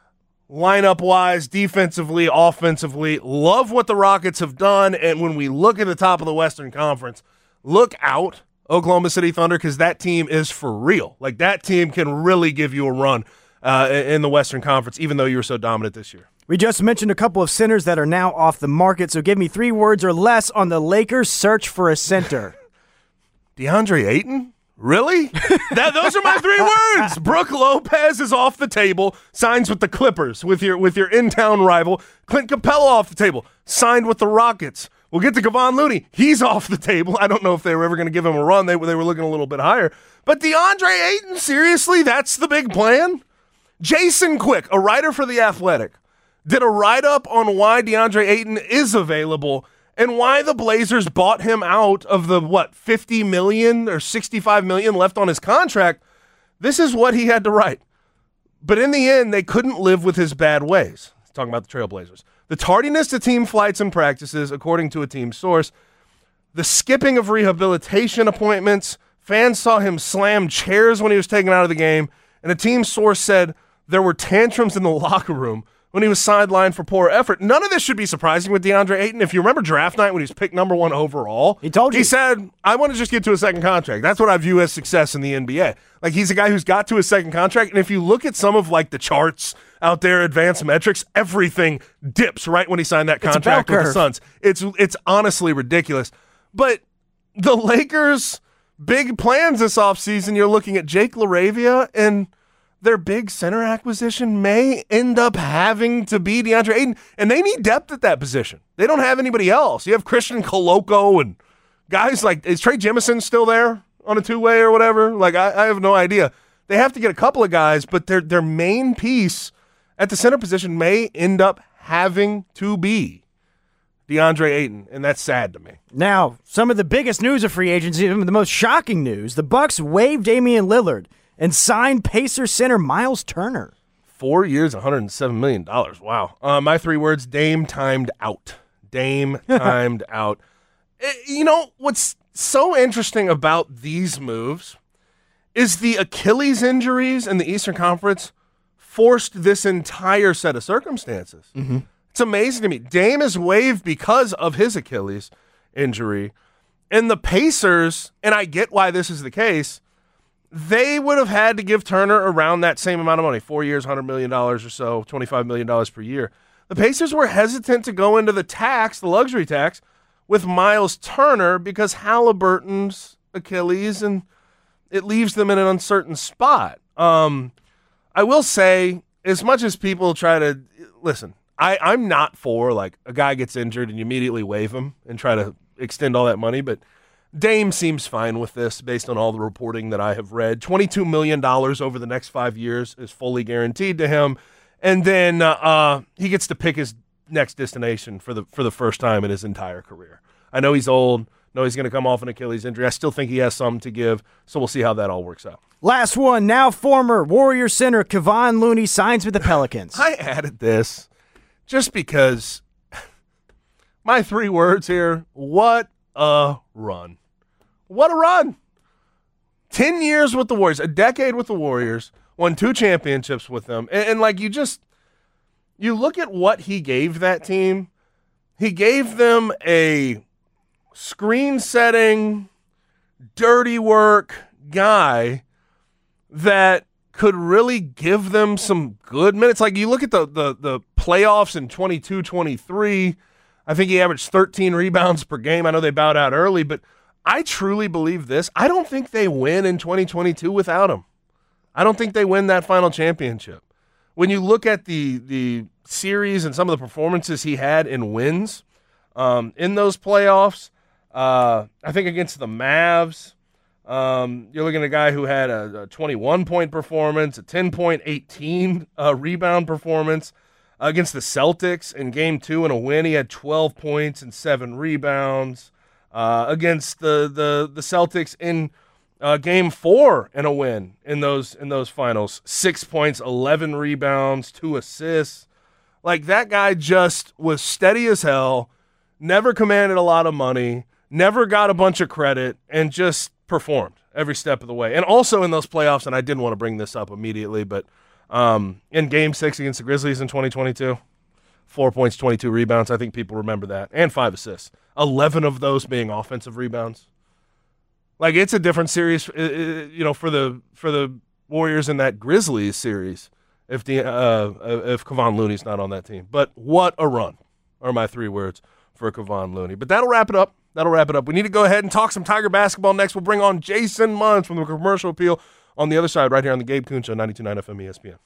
S3: lineup-wise, defensively, offensively. Love what the Rockets have done, and when we look at the top of the Western Conference, look out, Oklahoma City Thunder, because that team is for real. Like, that team can really give you a run uh, in the Western Conference, even though you were so dominant this year.
S4: We just mentioned a couple of centers that are now off the market, so give me three words or less on the Lakers' search for a center.
S3: DeAndre Ayton? Really? that those are my three words. Brook Lopez is off the table, signs with the Clippers, with your with your in-town rival. Clint Capella off the table, signed with the Rockets. We'll get to Kevon Looney. He's off the table. I don't know if they were ever going to give him a run. They, they were looking a little bit higher. But DeAndre Ayton, seriously, that's the big plan? Jason Quick, a writer for The Athletic, did a write-up on why DeAndre Ayton is available and why the Blazers bought him out of the, what, fifty million dollars or sixty-five million dollars left on his contract. This is what he had to write. But in the end, they couldn't live with his bad ways. Talking about the Trailblazers. The tardiness to team flights and practices, according to a team source. The skipping of rehabilitation appointments. Fans saw him slam chairs when he was taken out of the game. And a team source said there were tantrums in the locker room when he was sidelined for poor effort. None of this should be surprising with DeAndre Ayton. If you remember draft night when he was picked number one overall,
S4: he told you.
S3: He said, I want to just get to a second contract. That's what I view as success in the N B A. Like, he's a guy who's got to his second contract, and if you look at some of, like, the charts out there, advanced metrics, everything dips right when he signed that contract with the Suns. It's, it's honestly ridiculous. But the Lakers' big plans this offseason, you're looking at Jake LaRavia, and their big center acquisition may end up having to be DeAndre Ayton, and they need depth at that position. They don't have anybody else. You have Christian Koloko and guys like, is Trey Jemison still there on a two-way or whatever? Like, I, I have no idea. They have to get a couple of guys, but their their main piece at the center position may end up having to be DeAndre Ayton, and that's sad to me.
S4: Now, some of the biggest news of free agency, the most shocking news, the Bucks waived Damian Lillard and signed Pacers center Miles Turner.
S3: Four years, one hundred seven million dollars. Wow. Uh, my three words, Dame timed out. Dame timed out. It, you know, what's so interesting about these moves is the Achilles injuries in the Eastern Conference forced this entire set of circumstances.
S4: Mm-hmm.
S3: It's amazing to me. Dame is waived because of his Achilles injury. And the Pacers, and I get why this is the case, they would have had to give Turner around that same amount of money, four years, one hundred million dollars or so, twenty-five million dollars per year. The Pacers were hesitant to go into the tax, the luxury tax, with Miles Turner because Halliburton's Achilles, and it leaves them in an uncertain spot. Um, I will say, as much as people try to, listen, I, I'm not for, like, a guy gets injured and you immediately waive him and try to extend all that money, but Dame seems fine with this based on all the reporting that I have read. twenty-two million dollars over the next five years is fully guaranteed to him. And then uh, uh, he gets to pick his next destination for the for the first time in his entire career. I know he's old. know he's going to come off an Achilles injury. I still think he has some to give, so we'll see how that all works out.
S4: Last one. Now former Warrior center Kevon Looney signs with the Pelicans.
S3: I added this just because my three words here, what a run. What a run. Ten years with the Warriors, a decade with the Warriors, won two championships with them. And, and like you just, you look at what he gave that team. He gave them a screen setting, dirty work guy that could really give them some good minutes. Like you look at the the, the playoffs in twenty-two twenty-three, I think he averaged thirteen rebounds per game. I know they bowed out early, but I truly believe this. I don't think they win in twenty twenty-two without him. I don't think they win that final championship. When you look at the the series and some of the performances he had in wins um, in those playoffs, uh, I think against the Mavs, um, you're looking at a guy who had a, a twenty-one point performance, a ten point, eighteen uh, rebound performance. Uh, against the Celtics in game two in a win, he had twelve points and seven rebounds. Uh, against the, the, the Celtics in uh, game four in a win in those in those finals, six points, eleven rebounds, two assists. Like that guy just was steady as hell, never commanded a lot of money, never got a bunch of credit, and just performed every step of the way. And also in those playoffs, and I didn't want to bring this up immediately, but um, in game six against the Grizzlies in twenty twenty-two, four points, twenty-two rebounds. I think people remember that. And five assists. eleven of those being offensive rebounds. Like, it's a different series, you know, for the for the Warriors in that Grizzlies series if the uh, if Kevon Looney's not on that team. But what a run are my three words for Kevon Looney. But that'll wrap it up. That'll wrap it up. We need to go ahead and talk some Tiger basketball next. We'll bring on Jason Munz from the Commercial Appeal on the other side right here on the Gabe Kuhn Show, ninety-two point nine F M E S P N.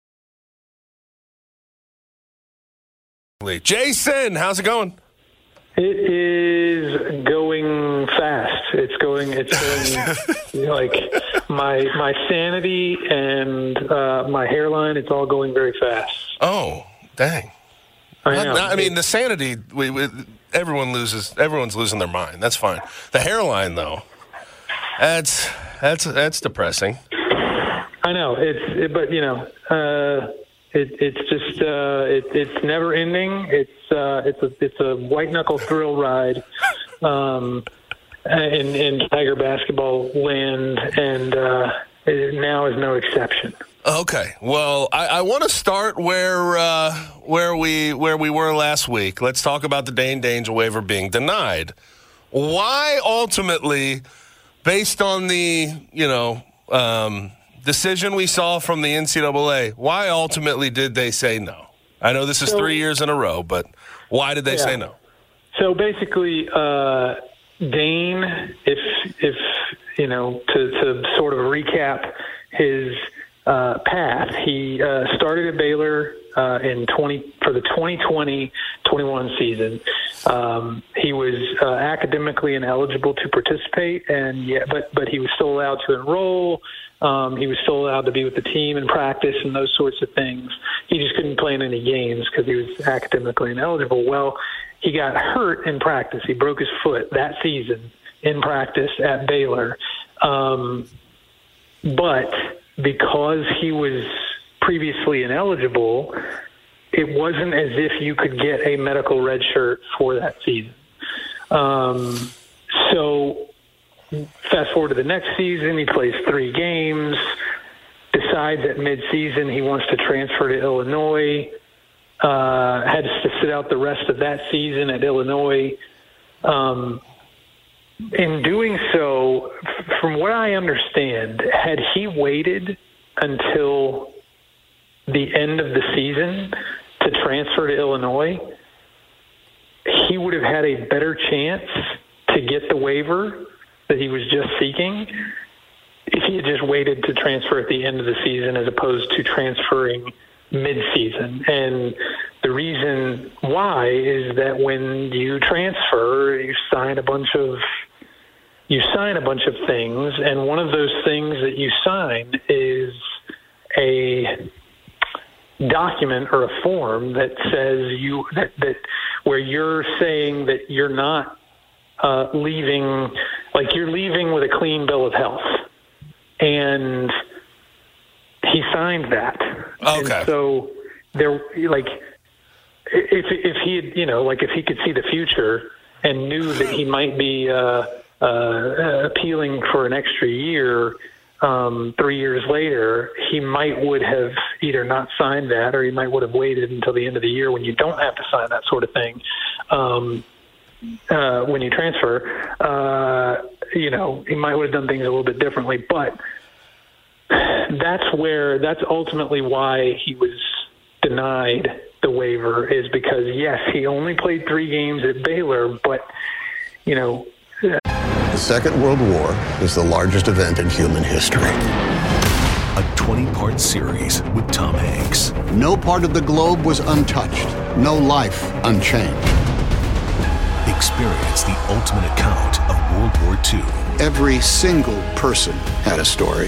S3: Jason, how's it going?
S5: It is going fast. It's going. It's going you know, like my my sanity and uh, my hairline. It's all going very fast.
S3: Oh, dang!
S5: I
S3: Not,
S5: know.
S3: not, I mean, the sanity. We, we, everyone loses. Everyone's losing their mind. That's fine. The hairline, though, that's that's that's depressing.
S5: I know. It's. It, but you know. Uh, It, it's just uh, it, it's never ending. It's uh, it's a it's a white knuckle thrill ride, um, in in Tiger basketball land, and uh, it now is no exception.
S3: Okay, well, I, I want to start where uh, where we where we were last week. Let's talk about the Dain Dainja waiver being denied. Why ultimately, based on the you know um, decision we saw from the N C double A, why ultimately did they say no? I know this is so, three years in a row, but why did they yeah. say no?
S5: So basically, uh, Dain, if if you know to to sort of recap his Uh, path. He uh, started at Baylor uh, in twenty for the twenty twenty twenty-one season. Um, he was uh, academically ineligible to participate, and yeah, but but he was still allowed to enroll. Um, he was still allowed to be with the team and practice and those sorts of things. He just couldn't play in any games because he was academically ineligible. Well, he got hurt in practice. He broke his foot that season in practice at Baylor, um, but because he was previously ineligible, it wasn't as if you could get a medical red shirt for that season. Um, so fast forward to the next season, he plays three games, decides at midseason he wants to transfer to Illinois, uh, had to sit out the rest of that season at Illinois. Um, In doing so, from what I understand, had he waited until the end of the season to transfer to Illinois, he would have had a better chance to get the waiver that he was just seeking if he had just waited to transfer at the end of the season as opposed to transferring mid-season. And the reason why is that when you transfer, you sign a bunch of You sign a bunch of things, and one of those things that you sign is a document or a form that says you that, that where you're saying that you're not uh, leaving, like you're leaving with a clean bill of health, and he signed that.
S3: Okay. And
S5: so there, like, if if he had, you know, like if he could see the future and knew that he might be. Uh, Uh, appealing for an extra year um, three years later, he might would have either not signed that or he might would have waited until the end of the year when you don't have to sign that sort of thing um, uh, when you transfer. Uh, you know, he might would have done things a little bit differently, but that's where that's ultimately why he was denied the waiver, is because, yes, he only played three games at Baylor, but, you know,
S6: the Second World War is the largest event in human history.
S7: A twenty-part series with Tom Hanks.
S6: No part of the globe was untouched. No life unchanged.
S7: Experience the ultimate account of World War Two.
S6: Every single person had a story.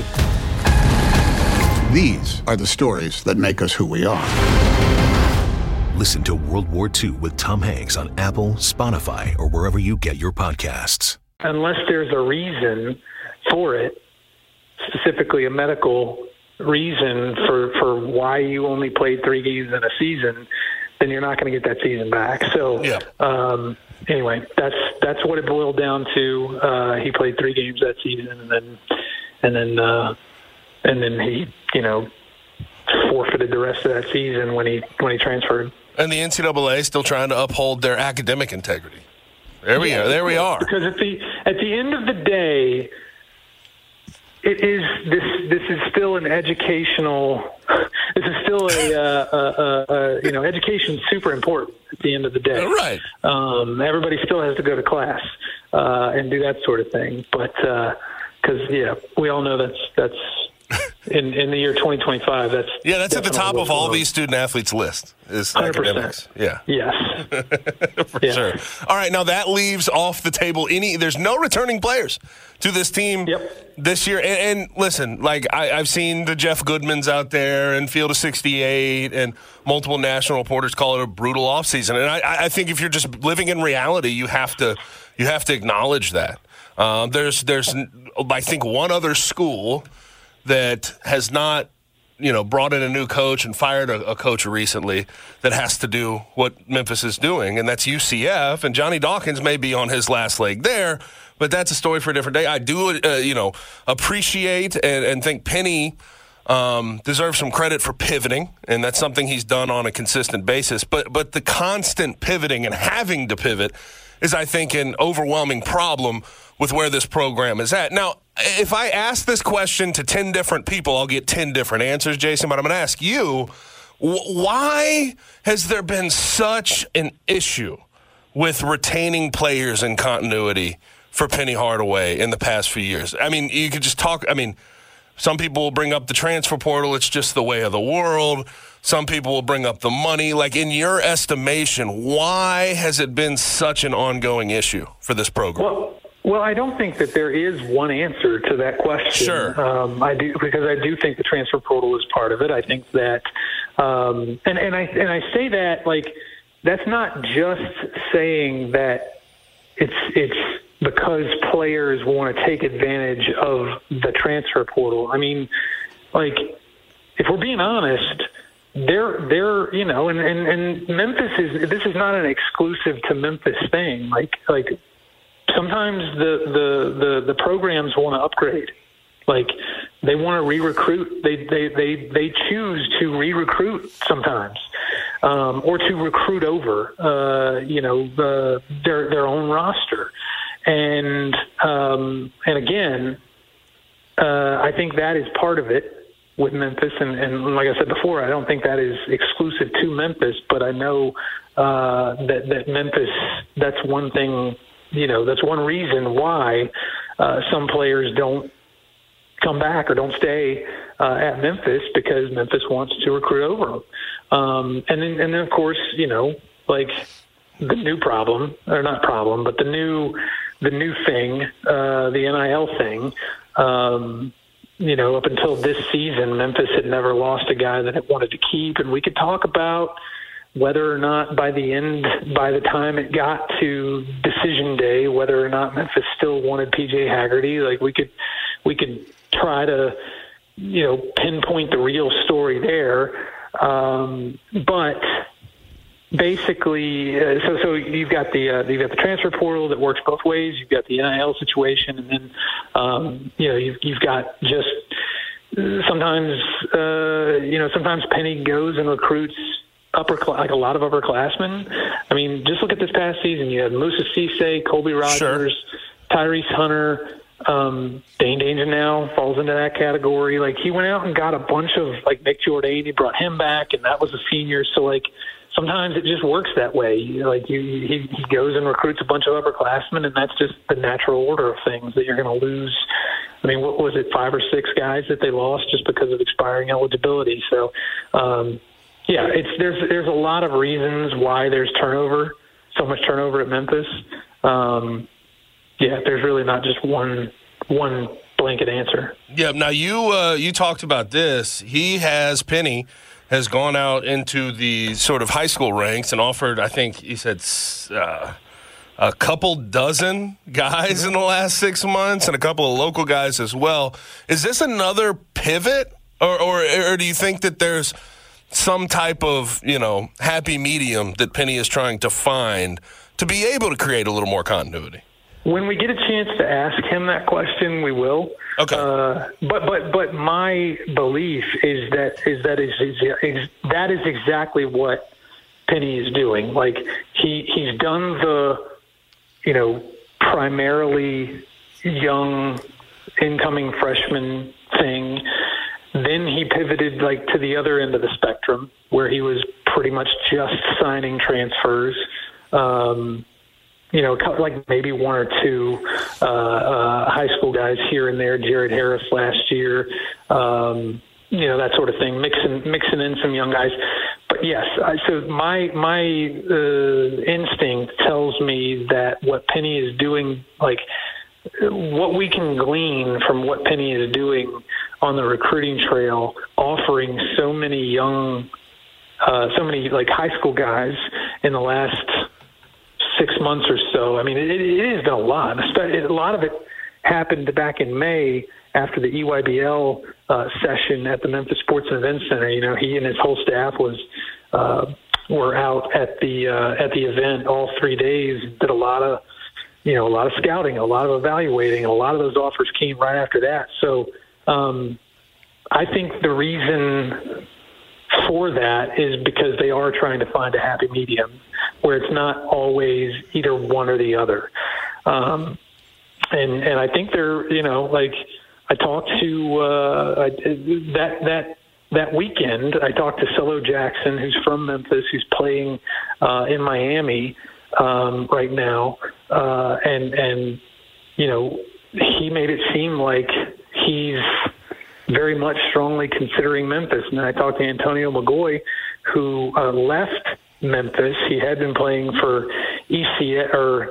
S6: These are the stories that make us who we are.
S7: Listen to World War Two with Tom Hanks on Apple, Spotify, or wherever you get your podcasts.
S5: Unless there's a reason for it, specifically a medical reason for, for why you only played three games in a season, then you're not going to get that season back. So
S3: yeah.
S5: um, anyway, that's that's what it boiled down to. Uh, he played three games that season, and then and then uh, and then he you know forfeited the rest of that season when he when he transferred.
S3: And the N C double A still trying to uphold their academic integrity. There we
S5: yeah,
S3: are. There we are.
S5: Because at the at the end of the day, it is this. This is still an educational. This is still a, uh, uh, uh, you know, education's super important at the end of the day.
S3: Right.
S5: Um, everybody still has to go to class uh, and do that sort of thing. But because uh, yeah, we all know that's that's. In, in the year twenty twenty-five, that's
S3: yeah, that's at the top of all these student athletes' list is
S5: one hundred percent.
S3: Academics. Yeah,
S5: yes,
S3: for
S5: yeah.
S3: sure. All right, now that leaves off the table any. There's no returning players to this team
S5: yep.
S3: this year. And, and listen, like I, I've seen the Jeff Goodmans out there and Field of sixty-eight, and multiple national reporters call it a brutal offseason. And I, I think if you're just living in reality, you have to you have to acknowledge that. Um, there's there's I think one other school that has not, you know, brought in a new coach and fired a, a coach recently that has to do what Memphis is doing, and that's U C F. And Johnny Dawkins may be on his last leg there, but that's a story for a different day. I do, uh, you know, appreciate and, and think Penny um, deserves some credit for pivoting, and that's something he's done on a consistent basis. But but the constant pivoting and having to pivot is, I think, an overwhelming problem with where this program is at. Now, if I ask this question to ten different people, I'll get ten different answers, Jason, but I'm going to ask you, why has there been such an issue with retaining players and continuity for Penny Hardaway in the past few years? I mean, you could just talk, I mean, some people will bring up the transfer portal. It's just the way of the world. Some people will bring up the money. Like, in your estimation, why has it been such an ongoing issue for this program?
S5: Well, well, I don't think that there is one answer to that question.
S3: Sure.
S5: Um, I do, because I do think the transfer portal is part of it. I think that, um, and, and I and I say that, like, that's not just saying that it's it's because players want to take advantage of the transfer portal. I mean, like, if we're being honest, they're they're you know, and, and, and Memphis is this is not an exclusive to Memphis thing. Like like sometimes the the the, the programs want to upgrade. Like, they want to re-recruit. They they they they choose to re-recruit sometimes, um, or to recruit over, uh, you know, the, their their own roster. And um, and again, uh, I think that is part of it with Memphis. And, and like I said before, I don't think that is exclusive to Memphis. But I know uh, that that Memphis, that's one thing. You know, that's one reason why uh, some players don't come back or don't stay uh, at Memphis, because Memphis wants to recruit over them. Um, and then, and then, of course, you know, like the new problem, or not problem, but the new, the new thing, uh, the N I L thing. Um, you know, up until this season, Memphis had never lost a guy that it wanted to keep, and we could talk about whether or not by the end, by the time it got to decision day, whether or not Memphis still wanted P J Haggerty. Like, we could, we could try to, you know, pinpoint the real story there. Um, but basically, uh, so so you've got the uh, you've got the transfer portal that works both ways. You've got the N I L situation, and then um, you know you've you've got just sometimes uh, you know sometimes Penny goes and recruits upper like a lot of upperclassmen. I mean, just look at this past season. You had Moussa Cisse, Colby Rogers, sure. Tyrese Hunter. Um, Dane Danger now falls into that category. Like, he went out and got a bunch of, like, Nick Jordan. He brought him back, and that was a senior. So, like, sometimes it just works that way. Like, you, he, he goes and recruits a bunch of upperclassmen, and that's just the natural order of things, that you're going to lose. I mean, what was it, five or six guys that they lost just because of expiring eligibility? So, um, yeah, it's there's there's a lot of reasons why there's turnover, so much turnover at Memphis. Um, yeah, there's really not just one one blanket answer.
S3: Yeah. Now you uh, you talked about this. He has Penny has gone out into the sort of high school ranks and offered, I think he said, uh, a couple dozen guys in the last six months and a couple of local guys as well. Is this another pivot, or or, or do you think that there's some type of, you know, happy medium that Penny is trying to find to be able to create a little more continuity?
S5: When we get a chance to ask him that question, we will.
S3: Okay.
S5: Uh, but but but my belief is that is that is, is, is that is exactly what Penny is doing. Like, he he's done the, you know, primarily young incoming freshman thing. Then he pivoted, like, to the other end of the spectrum, where he was pretty much just signing transfers. Um, you know, like maybe one or two uh, uh, high school guys here and there, Jared Harris last year, um, you know, that sort of thing, mixing mixing in some young guys. But yes, I, so my my uh, instinct tells me that what Penny is doing, like what we can glean from what Penny is doing on the recruiting trail, offering so many young, uh, so many like high school guys in the last six months or so. I mean, it, it has been a lot. A lot of it happened back in May after the E Y B L uh, session at the Memphis Sports and Events Center. You know, he and his whole staff was uh, were out at the uh, at the event all three days. Did a lot of, you know, a lot of scouting, a lot of evaluating, and a lot of those offers came right after that. So um, I think the reason for that is because they are trying to find a happy medium where it's not always either one or the other. Um, and and I think they're, you know, like I talked to uh, I, that that that weekend. I talked to Solo Jackson, who's from Memphis, who's playing uh, in Miami um, right now, uh, and and you know, he made it seem like he's very much strongly considering Memphis. And then I talked to Antonio McGoy, who uh, left Memphis. He had been playing for E C S, or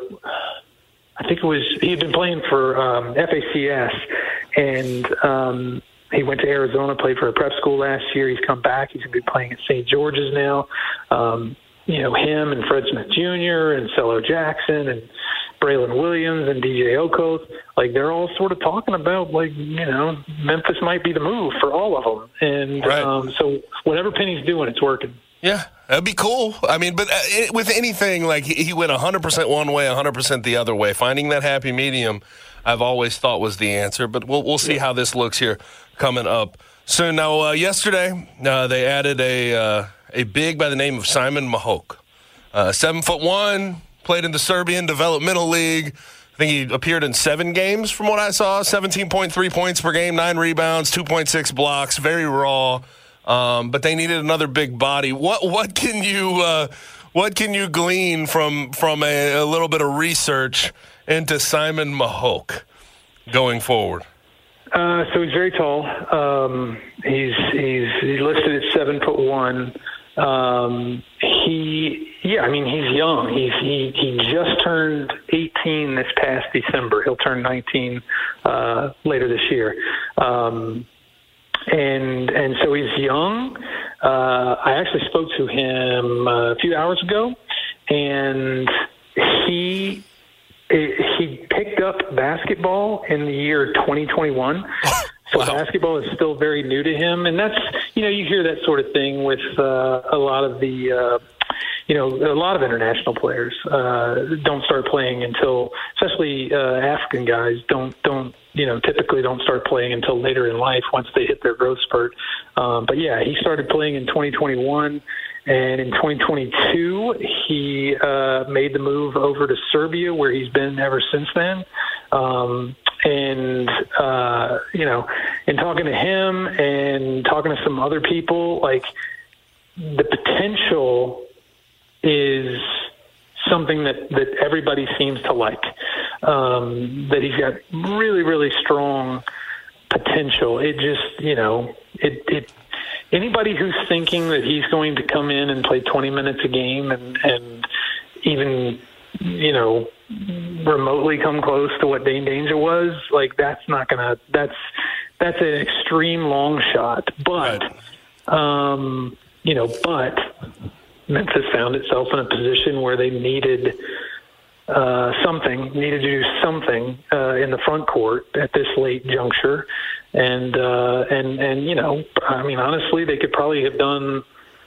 S5: I think it was, he had been playing for um, F A C S, and um, he went to Arizona, played for a prep school last year. He's come back. He's going to be playing at Saint George's now. Um, you know, him and Fred Smith Junior and Solo Jackson and Braylon Williams and D J Okoth, like they're all sort of talking about, like, you know, Memphis might be the move for all of them. And
S3: right.
S5: um, so whatever Penny's doing, it's working.
S3: Yeah, that'd be cool. I mean, but uh, it, with anything, like he, he went one hundred percent one way, one hundred percent the other way. Finding that happy medium, I've always thought was the answer. But we'll we'll see how this looks here coming up soon. Now, uh, yesterday uh, they added a uh, a big by the name of Simon Mahok, uh, seven foot one. Played in the Serbian Developmental League. I think he appeared in seven games from what I saw. seventeen point three points per game, nine rebounds, two point six blocks. Very raw. Um, but they needed another big body. What what can you uh, what can you glean from from a, a little bit of research into Simon Mahok going forward?
S5: Uh, so he's very tall. Um, he's he's he's listed at seven foot one. Um, he, yeah, I mean, he's young. He's, he, he just turned eighteen this past December. He'll turn nineteen, uh, later this year. Um, and, and so he's young. Uh, I actually spoke to him uh, a few hours ago, and he, he picked up basketball in the year twenty twenty-one. So wow. Basketball is still very new to him, and that's, you know, you hear that sort of thing with uh, a lot of the, uh, you know, a lot of international players uh, don't start playing until, especially uh, African guys, don't don't you know typically don't start playing until later in life once they hit their growth spurt. Um, but yeah, he started playing in twenty twenty-one. And in twenty twenty-two, he uh, made the move over to Serbia, where he's been ever since then. Um, and, uh, you know, in talking to him and talking to some other people, like, the potential is something that, that everybody seems to like, um, that he's got really, really strong potential. It just, you know, it, it, anybody who's thinking that he's going to come in and play twenty minutes a game and, and even, you know, remotely come close to what Dane Danger was, like, that's not going to, that's, that's an extreme long shot. But, right. um, you know, but Memphis found itself in a position where they needed uh, something, needed to do something uh, in the front court at this late juncture. And, uh, and, and, you know, I mean, honestly, they could probably have done,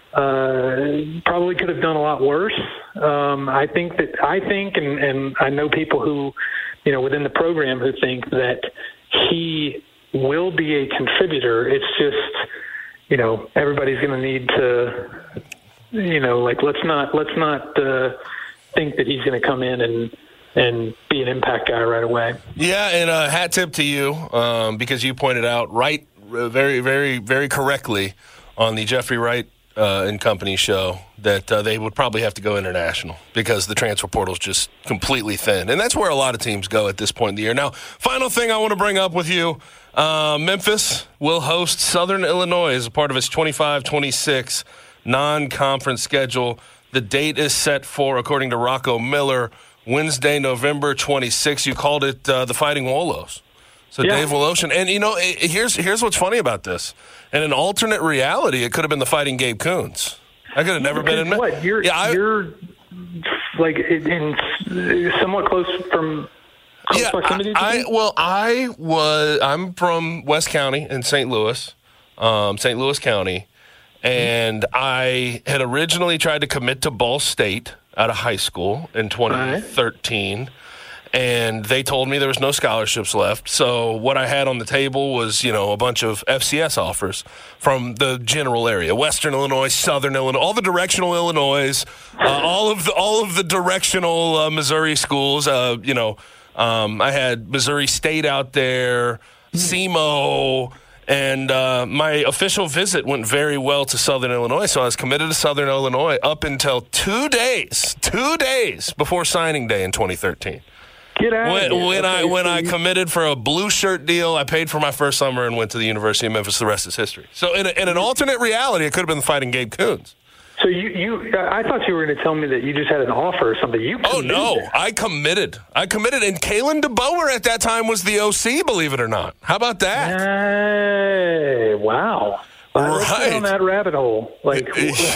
S5: uh, probably could have done a lot worse. Um, I think that, I think, and, and I know people who, you know, within the program who think that he will be a contributor. It's just, you know, everybody's going to need to, you know, like, let's not, let's not, uh, think that he's going to come in and, and be an impact guy right away.
S3: Yeah, and a hat tip to you, um, because you pointed out right, very, very, very correctly on the Jeffrey Wright uh, and Company show that uh, they would probably have to go international because the transfer portal is just completely thin. And that's where a lot of teams go at this point in the year. Now, final thing I want to bring up with you, uh, Memphis will host Southern Illinois as a part of its twenty-five twenty-six non-conference schedule. The date is set for, according to Rocco Miller, Wednesday, November twenty-sixth. You called it uh, the Fighting Wolos. So yeah. Dave Woloshin. And, you know, it, here's here's what's funny about this. In an alternate reality, it could have been the Fighting Gabe Coons. I could have never been in.
S5: What? You're,
S3: yeah, I,
S5: you're like in, in somewhat close from close
S3: yeah,
S5: proximity to
S3: I,
S5: me?
S3: I, well, I was, I'm from West County in Saint Louis, um, Saint Louis County. And I had originally tried to commit to Ball State out of high school in twenty thirteen. Right. and they told me there was no scholarships left. So what I had on the table was, you know, a bunch of F C S offers from the general area, Western Illinois, Southern Illinois, all the directional Illinois, uh, all of the all of the directional uh, Missouri schools. Uh, you know, um, I had Missouri State out there, S E M O. And uh, my official visit went very well to Southern Illinois, so I was committed to Southern Illinois up until two days, two days before signing day in twenty thirteen.
S5: Get out
S3: when,
S5: of here.
S3: when
S5: Okay,
S3: I when
S5: so
S3: I
S5: you-
S3: committed for a blue shirt deal, I paid for my first summer and went to the University of Memphis. The rest is history. So in, a, in an alternate reality, it could have been Fighting Gabe Coons.
S5: So you, you, I thought you were going to tell me that you just had an offer or something. You
S3: Oh, no.
S5: committed.
S3: I committed. I committed. And Kalen DeBoer at that time was the O C, believe it or not. How about that?
S5: Hey, wow. Uh, Let's
S3: Right.
S5: get on that rabbit hole. Like,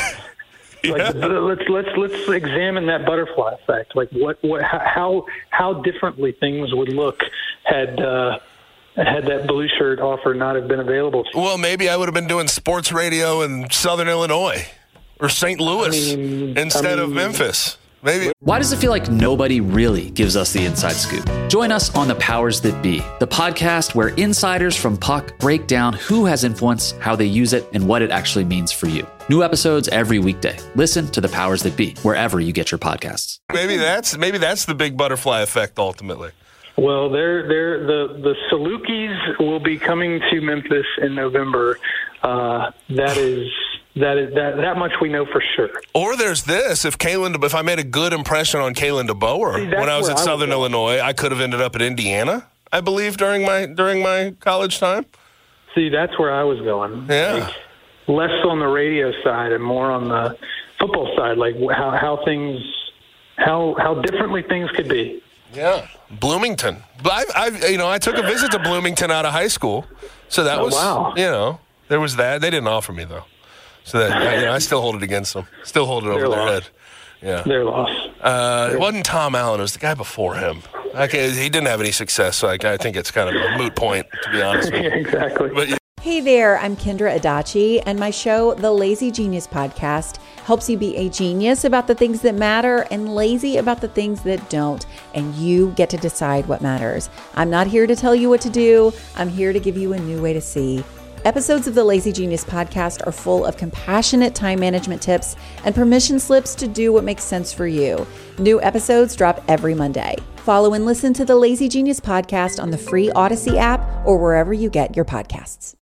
S3: Yeah.
S5: like let's let's let's examine that butterfly effect. Like, what what how how differently things would look had uh, had that blue shirt offer not have been available to you.
S3: Well, maybe I would have been doing sports radio in Southern Illinois or Saint Louis
S5: I mean-
S3: instead
S5: I
S3: of
S5: mean-
S3: Memphis. Maybe.
S8: Why does it feel like nobody really gives us the inside scoop? Join us on The Powers That Be, the podcast where insiders from Puck break down who has influence, how they use it, and what it actually means for you. New episodes every weekday. Listen to The Powers That Be wherever you get your podcasts.
S3: Maybe that's maybe that's the big butterfly effect ultimately.
S5: Well, they're, they're, the the Salukis will be coming to Memphis in November. Uh, that is that is that that much we know for sure.
S3: Or there's this: if Kalen, if I made a good impression on Kalen DeBoer
S5: See, that's
S3: when I was
S5: where
S3: at
S5: I
S3: Southern
S5: was going.
S3: Illinois, I could have ended up at Indiana, I believe, during my during my college time.
S5: See, that's where I was going.
S3: Yeah.
S5: Like, less on the radio side and more on the football side, like how how things how how differently things could be.
S3: Yeah, Bloomington. But I've, I've, you know, I took a visit to Bloomington out of high school, so that
S5: Oh,
S3: was,
S5: wow.
S3: you know, there was that. They didn't offer me though, so that you know, I still hold it against them. Still hold it over
S5: Their
S3: their
S5: loss.
S3: head. Yeah,
S5: Their loss.
S3: uh, it wasn't Tom Allen. It was the guy before him. I can, he didn't have any success, so I, I think it's kind of a moot point, to be honest with
S5: Yeah,
S3: you.
S5: exactly.
S3: But
S9: Hey there, I'm Kendra Adachi, and my show, The Lazy Genius Podcast, helps you be a genius about the things that matter and lazy about the things that don't, and you get to decide what matters. I'm not here to tell you what to do. I'm here to give you a new way to see. Episodes of the Lazy Genius Podcast are full of compassionate time management tips and permission slips to do what makes sense for you. New episodes drop every Monday. Follow and listen to the Lazy Genius Podcast on the free Odyssey app or wherever you get your podcasts.